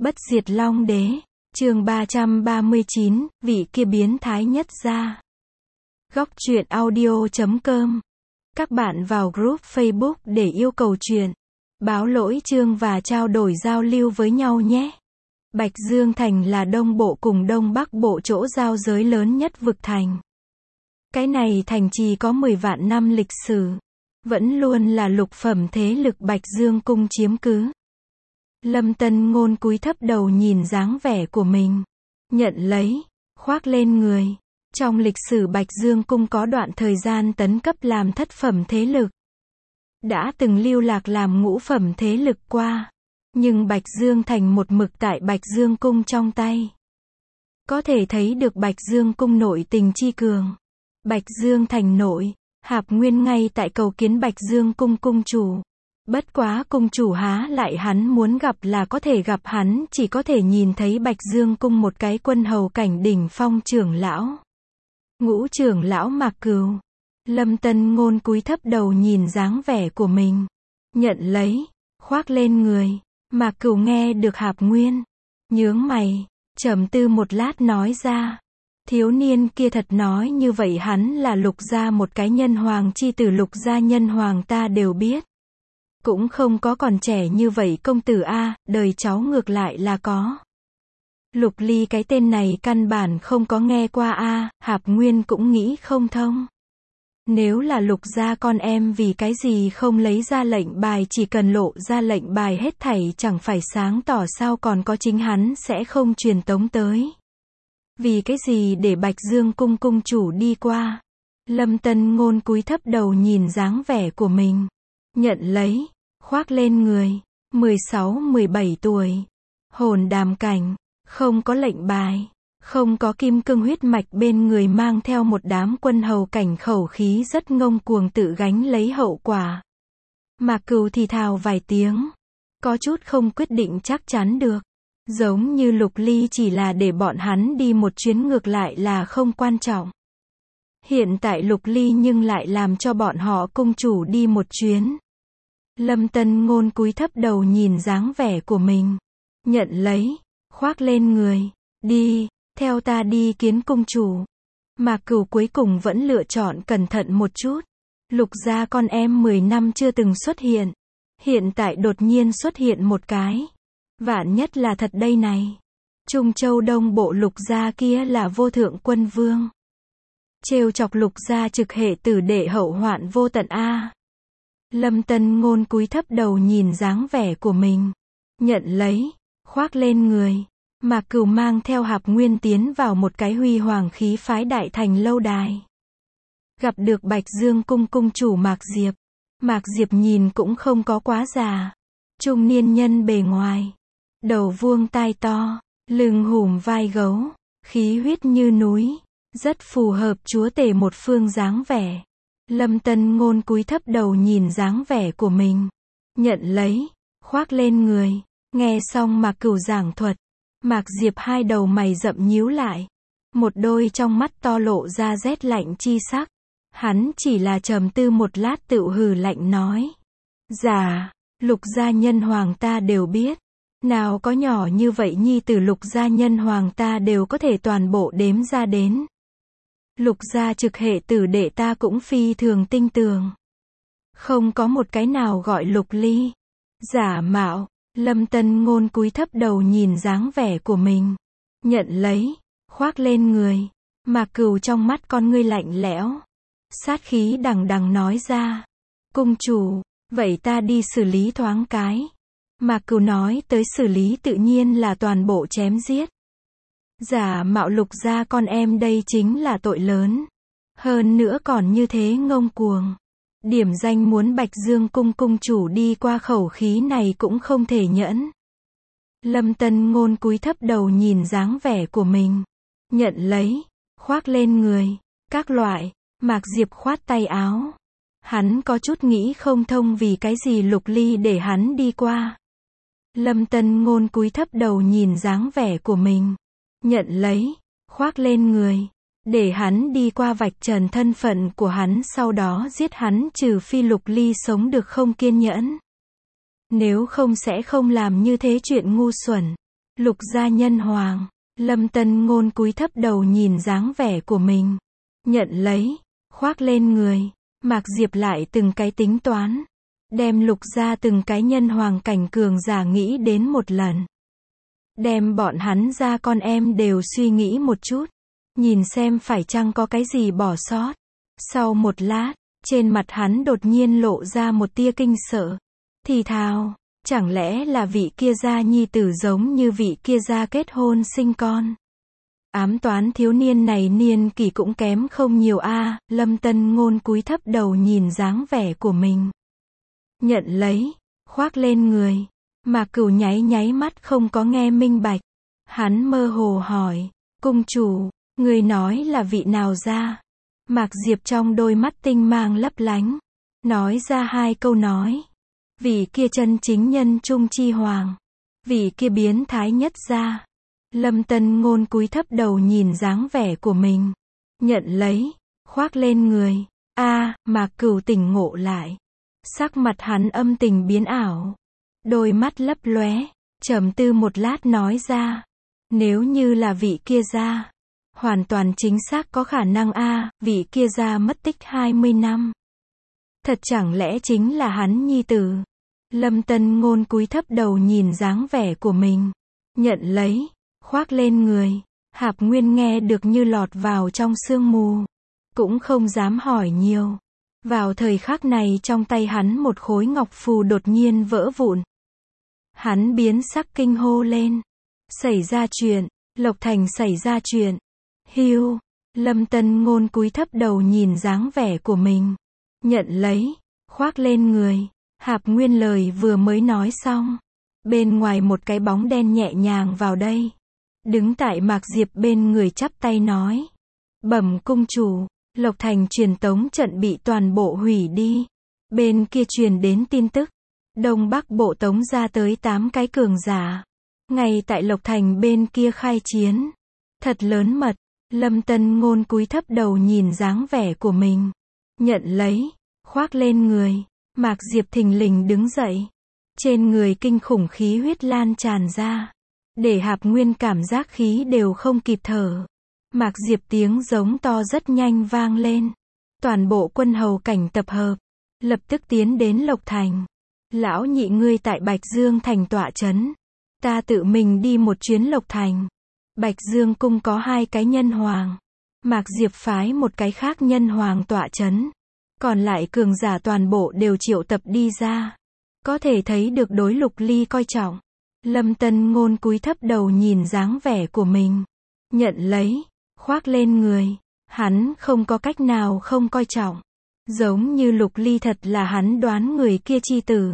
Bất diệt Long Đế, chương 339, vị kia biến thái nhất ra. Góc truyện audio.com. Các bạn vào group Facebook để yêu cầu truyện, báo lỗi chương và trao đổi giao lưu với nhau nhé. Bạch Dương Thành là Đông Bộ cùng Đông Bắc Bộ chỗ giao giới lớn nhất vực thành. Cái này thành trì có 10 vạn năm lịch sử, vẫn luôn là lục phẩm thế lực Bạch Dương Cung chiếm cứ. Lâm Tân Ngôn cúi thấp đầu nhìn dáng vẻ của mình, nhận lấy, khoác lên người. Trong lịch sử Bạch Dương Cung có đoạn thời gian tấn cấp làm thất phẩm thế lực, đã từng lưu lạc làm ngũ phẩm thế lực qua, nhưng Bạch Dương Thành một mực tại Bạch Dương Cung trong tay. Có thể thấy được Bạch Dương Cung nội tình chi cường. Bạch Dương Thành nội, Hạp Nguyên ngay tại cầu kiến Bạch Dương Cung cung chủ. Bất quá cung chủ há lại hắn muốn gặp là có thể gặp, hắn chỉ có thể nhìn thấy Bạch Dương Cung một cái quân hầu cảnh đỉnh phong trưởng lão. Ngũ trưởng lão Mạc Cửu. Lâm Tân Ngôn cúi thấp đầu nhìn dáng vẻ của mình, nhận lấy, khoác lên người. Mạc Cửu nghe được Hạp Nguyên, nhướng mày, trầm tư một lát nói ra. Thiếu niên kia thật nói như vậy hắn là Lục gia một cái nhân hoàng chi tử, Lục gia nhân hoàng ta đều biết. Cũng không có còn trẻ như vậy công tử a, đời cháu ngược lại là có. Lục Ly cái tên này căn bản không có nghe qua a. Hạp Nguyên cũng nghĩ không thông. Nếu là Lục gia con em vì cái gì không lấy ra lệnh bài, chỉ cần lộ ra lệnh bài hết thảy chẳng phải sáng tỏ sao, còn có chính hắn sẽ không truyền tống tới. Vì cái gì để Bạch Dương Cung cung chủ đi qua? Lâm Tân Ngôn cúi thấp đầu nhìn dáng vẻ của mình, nhận lấy, khoác lên người. 16-17 tuổi, hồn đàm cảnh, không có lệnh bài, không có kim cương huyết mạch, bên người mang theo một đám quân hầu cảnh, khẩu khí rất ngông cuồng, tự gánh lấy hậu quả. Mạc Cửu thì thào vài tiếng, có chút không quyết định chắc chắn được. Giống như Lục Ly chỉ là để bọn hắn đi một chuyến ngược lại là không quan trọng. Hiện tại Lục Ly nhưng lại làm cho bọn họ cung chủ đi một chuyến. Lâm Tân Ngôn cúi thấp đầu nhìn dáng vẻ của mình, nhận lấy, khoác lên người. Đi, theo ta đi kiến cung chủ. Mạc Cửu cuối cùng vẫn lựa chọn cẩn thận một chút. Lục gia con em 10 năm chưa từng xuất hiện, hiện tại đột nhiên xuất hiện một cái. Vạn nhất là thật đây này. Trung Châu Đông Bộ Lục gia kia là vô thượng quân vương. Trêu chọc Lục gia trực hệ tử đệ hậu hoạn vô tận a. Lâm Tân Ngôn cúi thấp đầu nhìn dáng vẻ của mình, nhận lấy, khoác lên người. Mạc Cửu mang theo Hạp Nguyên tiến vào một cái huy hoàng khí phái đại thành lâu đài. Gặp được Bạch Dương Cung cung chủ Mạc Diệp. Mạc Diệp nhìn cũng không có quá già, trung niên nhân bề ngoài, đầu vuông tai to, lưng hùm vai gấu, khí huyết như núi, rất phù hợp chúa tể một phương dáng vẻ. Lâm Tân Ngôn cúi thấp đầu nhìn dáng vẻ của mình, nhận lấy, khoác lên người. Nghe xong Mạc Cửu giảng thuật, Mạc Diệp hai đầu mày rậm nhíu lại, một đôi trong mắt to lộ ra rét lạnh chi sắc. Hắn chỉ là trầm tư một lát tựu hừ lạnh nói. Dạ, Lục gia nhân hoàng ta đều biết. Nào có nhỏ như vậy nhi tử Lục gia nhân hoàng ta đều có thể toàn bộ đếm ra đến. Lục gia trực hệ tử đệ ta cũng phi thường tinh tường. Không có một cái nào gọi Lục Ly. Giả mạo. Lâm Tân Ngôn cúi thấp đầu nhìn dáng vẻ của mình, nhận lấy, khoác lên người. Mạc Cửu trong mắt con ngươi lạnh lẽo, sát khí đằng đằng nói ra. Cung chủ, vậy ta đi xử lý thoáng cái. Mạc Cửu nói tới xử lý tự nhiên là toàn bộ chém giết. Giả mạo Lục gia con em đây chính là tội lớn. Hơn nữa còn như thế ngông cuồng. Điểm danh muốn Bạch Dương Cung cung chủ đi qua, khẩu khí này cũng không thể nhẫn. Lâm Tân Ngôn cúi thấp đầu nhìn dáng vẻ của mình, nhận lấy, khoác lên người. Các loại. Mạc Diệp khoát tay áo. Hắn có chút nghĩ không thông vì cái gì Lục Ly để hắn đi qua. Lâm Tân Ngôn cúi thấp đầu nhìn dáng vẻ của mình, nhận lấy, khoác lên người. Để hắn đi qua vạch trần thân phận của hắn, sau đó giết hắn, trừ phi Lục Ly sống được không kiên nhẫn. Nếu không sẽ không làm như thế chuyện ngu xuẩn. Lục gia nhân hoàng. Lâm Tân Ngôn cúi thấp đầu nhìn dáng vẻ của mình. Nhận lấy, khoác lên người. Mạc Diệp lại từng cái tính toán. Đem lục gia từng cái nhân hoàng cảnh cường giả nghĩ đến một lần. Đem bọn hắn ra con em đều suy nghĩ một chút. Nhìn xem phải chăng có cái gì bỏ sót. Sau một lát, trên mặt hắn đột nhiên lộ ra một tia kinh sợ. Thì thào, chẳng lẽ là vị kia gia nhi tử giống như vị kia gia kết hôn sinh con. Ám toán thiếu niên này niên kỷ cũng kém không nhiều a. Lâm Tân Ngôn cúi thấp đầu nhìn dáng vẻ của mình. Nhận lấy, khoác lên người. Mạc Cửu nháy nháy mắt không có nghe minh bạch. Hắn mơ hồ hỏi, cung chủ, người nói là vị nào ra? Mạc Diệp trong đôi mắt tinh mang lấp lánh. Nói ra hai câu nói. Vị kia chân chính nhân trung chi hoàng. Vị kia biến thái nhất ra. Lâm Tân Ngôn cúi thấp đầu nhìn dáng vẻ của mình. Nhận lấy, khoác lên người. Mạc Cửu tỉnh ngộ lại. Sắc mặt hắn âm tình biến ảo. Đôi mắt lấp lóe, trầm tư một lát nói ra. Nếu như là vị kia ra. Hoàn toàn chính xác có khả năng vị kia ra mất tích 20 năm. Thật chẳng lẽ chính là hắn nhi tử. Lâm Tân Ngôn cúi thấp đầu nhìn dáng vẻ của mình. Nhận lấy, khoác lên người. Hạp Nguyên nghe được như lọt vào trong sương mù. Cũng không dám hỏi nhiều. Vào thời khắc này trong tay hắn một khối ngọc phù đột nhiên vỡ vụn. Hắn biến sắc kinh hô lên. Xảy ra chuyện, Lộc Thành xảy ra chuyện. Hiu, Lâm Tân Ngôn cúi thấp đầu nhìn dáng vẻ của mình. Nhận lấy, khoác lên người. Hạp Nguyên lời vừa mới nói xong. Bên ngoài một cái bóng đen nhẹ nhàng vào đây. Đứng tại Mạc Diệp bên người chắp tay nói. Bẩm cung chủ, Lộc Thành truyền tống trận bị toàn bộ hủy đi. Bên kia truyền đến tin tức. Đông Bắc bộ tống ra tới 8 cái cường giả. Ngay tại Lộc Thành bên kia khai chiến. Thật lớn mật. Lâm Tân Ngôn cúi thấp đầu nhìn dáng vẻ của mình. Nhận lấy, khoác lên người. Mạc Diệp thình lình đứng dậy. Trên người kinh khủng khí huyết lan tràn ra. Để Hạp Nguyên cảm giác khí đều không kịp thở. Mạc Diệp tiếng giống to rất nhanh vang lên. Toàn bộ quân hầu cảnh tập hợp. Lập tức tiến đến Lộc Thành. Lão nhị ngươi tại Bạch Dương Thành tọa trấn. Ta tự mình đi một chuyến Lộc Thành. Bạch Dương cung có 2 cái nhân hoàng. Mạc Diệp phái một cái khác nhân hoàng tọa trấn. Còn lại cường giả toàn bộ đều triệu tập đi ra. Có thể thấy được đối Lục Ly coi trọng. Lâm Tân Ngôn cúi thấp đầu nhìn dáng vẻ của mình. Nhận lấy, khoác lên người. Hắn không có cách nào không coi trọng. Giống như Lục Ly thật là hắn đoán người kia chi tử.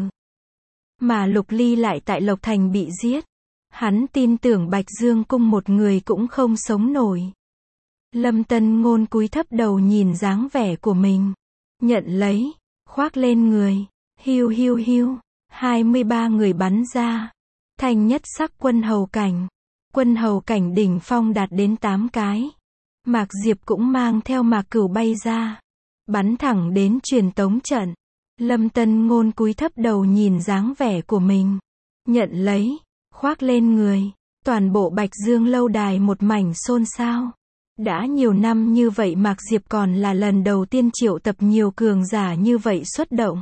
Mà Lục Ly lại tại Lộc Thành bị giết. Hắn tin tưởng Bạch Dương cung một người cũng không sống nổi. Lâm Tân Ngôn cúi thấp đầu nhìn dáng vẻ của mình. Nhận lấy, khoác lên người. Hiu hiu hiu. 23 người bắn ra. Thanh nhất sắc quân hầu cảnh. Quân hầu cảnh đỉnh phong đạt đến 8 cái. Mạc Diệp cũng mang theo Mạc Cửu bay ra. Bắn thẳng đến truyền tống trận. Lâm Tân Ngôn cúi thấp đầu nhìn dáng vẻ của mình. Nhận lấy, khoác lên người. Toàn bộ Bạch Dương lâu đài một mảnh xôn xao. Đã nhiều năm như vậy Mạc Diệp còn là lần đầu tiên triệu tập nhiều cường giả như vậy xuất động.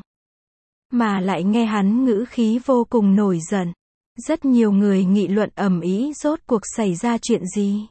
Mà lại nghe hắn ngữ khí vô cùng nổi giận. Rất nhiều người nghị luận ầm ĩ rốt cuộc xảy ra chuyện gì.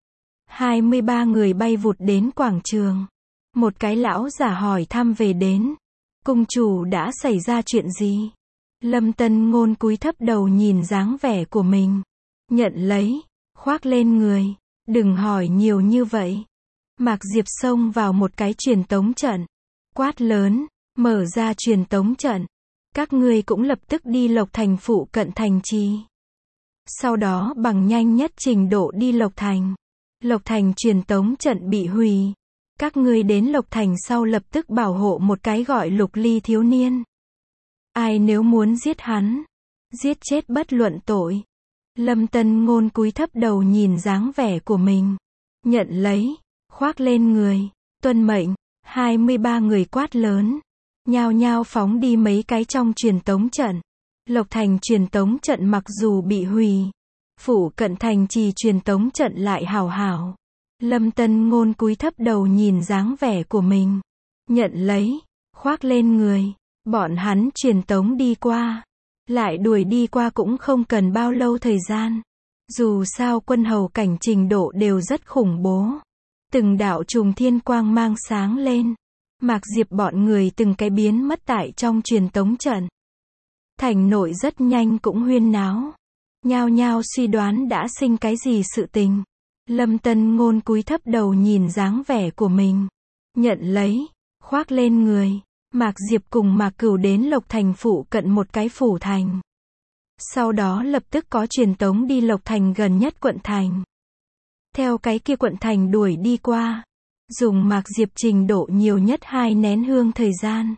23 người bay vụt đến quảng trường. Một cái lão giả hỏi thăm về đến. Cung chủ đã xảy ra chuyện gì? Lâm Tân Ngôn cúi thấp đầu nhìn dáng vẻ của mình. Nhận lấy, khoác lên người. Đừng hỏi nhiều như vậy. Mạc Diệp xông vào một cái truyền tống trận. Quát lớn, mở ra truyền tống trận. Các ngươi cũng lập tức đi Lộc Thành phụ cận thành trì. Sau đó bằng nhanh nhất trình độ đi Lộc Thành. Lộc Thành truyền tống trận bị hủy. Các ngươi đến Lộc Thành sau lập tức bảo hộ một cái gọi Lục Ly thiếu niên. Ai nếu muốn giết hắn, giết chết bất luận tội. Lâm Tân Ngôn cúi thấp đầu nhìn dáng vẻ của mình. Nhận lấy, khoác lên người. Tuân mệnh. 23 người quát lớn. Nhao nhao phóng đi mấy cái trong truyền tống trận. Lộc Thành truyền tống trận mặc dù bị hủy, Phủ cận thành trì truyền tống trận lại hào hảo. Lâm Tân Ngôn cúi thấp đầu nhìn dáng vẻ của mình. Nhận lấy, khoác lên người. Bọn hắn truyền tống đi qua. Lại đuổi đi qua cũng không cần bao lâu thời gian. Dù sao quân hầu cảnh trình độ đều rất khủng bố. Từng đạo trùng thiên quang mang sáng lên. Mạc Diệp bọn người từng cái biến mất tại trong truyền tống trận. Thành nội rất nhanh cũng huyên náo. Nhao nhao suy đoán đã sinh cái gì sự tình. Lâm Tân Ngôn cúi thấp đầu nhìn dáng vẻ của mình. Nhận lấy, khoác lên người. Mạc Diệp cùng Mạc Cửu đến Lộc Thành phụ cận một cái phủ thành. Sau đó lập tức có truyền tống đi Lộc Thành gần nhất quận thành. Theo cái kia quận thành đuổi đi qua. Dùng Mạc Diệp trình độ nhiều nhất 2 nén hương thời gian.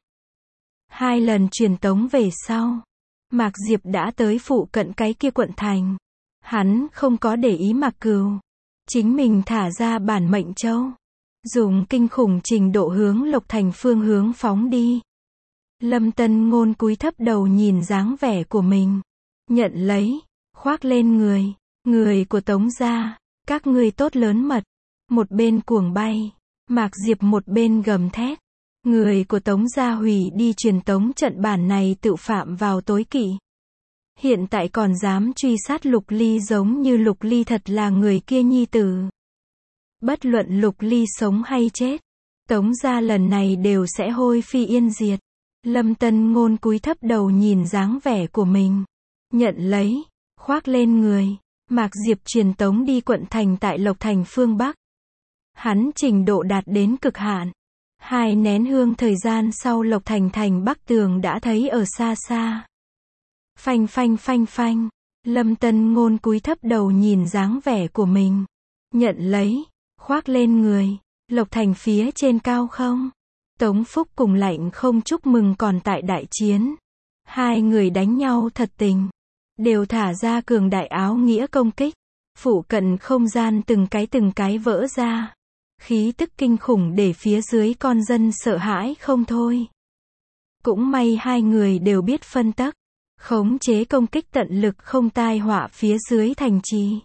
2 lần truyền tống về sau. Mạc Diệp đã tới phụ cận cái kia quận thành. Hắn không có để ý Mạc Cửu. Chính mình thả ra bản mệnh châu. Dùng kinh khủng trình độ hướng Lộc Thành phương hướng phóng đi. Lâm Tân Ngôn cúi thấp đầu nhìn dáng vẻ của mình. Nhận lấy, khoác lên người. Người của Tống gia, các ngươi tốt lớn mật. Một bên cuồng bay. Mạc Diệp một bên gầm thét. Người của Tống gia hủy đi truyền tống trận bản này tự phạm vào tối kỵ. Hiện tại còn dám truy sát Lục Ly giống như Lục Ly thật là người kia nhi tử. Bất luận Lục Ly sống hay chết. Tống gia lần này đều sẽ hôi phi yên diệt. Lâm Tân Ngôn cúi thấp đầu nhìn dáng vẻ của mình. Nhận lấy, khoác lên người. Mạc Diệp truyền tống đi quận thành tại Lộc Thành phương Bắc. Hắn trình độ đạt đến cực hạn. 2 nén hương thời gian sau Lộc Thành thành Bắc tường đã thấy ở xa xa. Phanh phanh phanh phanh. Lâm Tân Ngôn cúi thấp đầu nhìn dáng vẻ của mình. Nhận lấy, khoác lên người. Lộc Thành phía trên cao không. Tống Phúc cùng Lạnh Không chúc mừng còn tại đại chiến. 2 người đánh nhau thật tình. Đều thả ra cường đại áo nghĩa công kích. Phụ cận không gian từng cái vỡ ra. Khí tức kinh khủng để phía dưới con dân sợ hãi không thôi. Cũng may 2 người đều biết phân tắc. Khống chế công kích tận lực không tai họa phía dưới thành trì.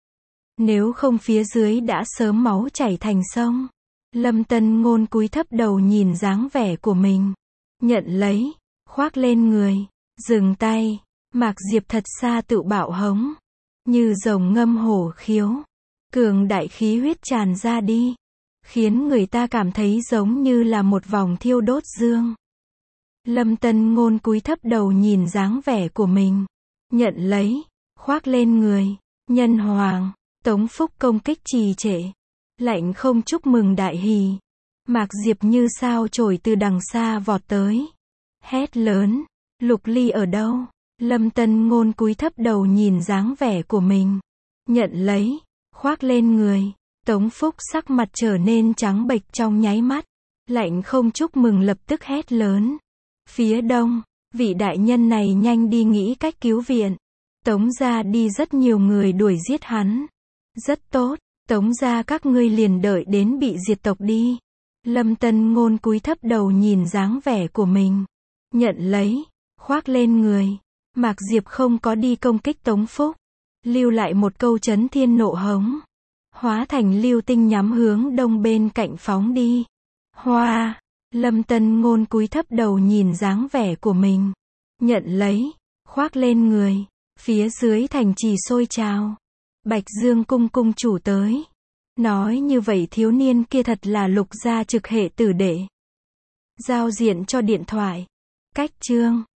Nếu không phía dưới đã sớm máu chảy thành sông. Lâm Tân Ngôn cúi thấp đầu nhìn dáng vẻ của mình. Nhận lấy, khoác lên người. Dừng tay. Mạc Diệp thật xa tự bạo hống. Như rồng ngâm hổ khiếu. Cường đại khí huyết tràn ra đi. Khiến người ta cảm thấy giống như là một vòng thiêu đốt dương. Lâm Tân Ngôn cúi thấp đầu nhìn dáng vẻ của mình. Nhận lấy, khoác lên người. Nhân hoàng, Tống Phúc công kích trì trệ. Lạnh Không chúc mừng đại hỉ. Mạc Diệp như sao chổi từ đằng xa vọt tới. Hét lớn, Lục Ly ở đâu? Lâm Tân Ngôn cúi thấp đầu nhìn dáng vẻ của mình. Nhận lấy, khoác lên người. Tống Phúc sắc mặt trở nên trắng bệch trong nháy mắt. Lạnh Không chúc mừng lập tức hét lớn. Phía đông, vị đại nhân này nhanh đi nghĩ cách cứu viện. Tống gia đi rất nhiều người đuổi giết hắn. Rất tốt, Tống gia các ngươi liền đợi đến bị diệt tộc đi. Lâm Tân Ngôn cúi thấp đầu nhìn dáng vẻ của mình. Nhận lấy, khoác lên người. Mạc Diệp không có đi công kích Tống Phúc. Lưu lại một câu chấn thiên nộ hống. Hóa thành lưu tinh nhắm hướng đông bên cạnh phóng đi. Hoa! Lâm Tân Ngôn cúi thấp đầu nhìn dáng vẻ của mình. Nhận lấy, khoác lên người. Phía dưới thành trì sôi trào. Bạch Dương cung cung chủ tới. Nói như vậy thiếu niên kia thật là Lục gia trực hệ tử đệ. Giao diện cho điện thoại. Cách chương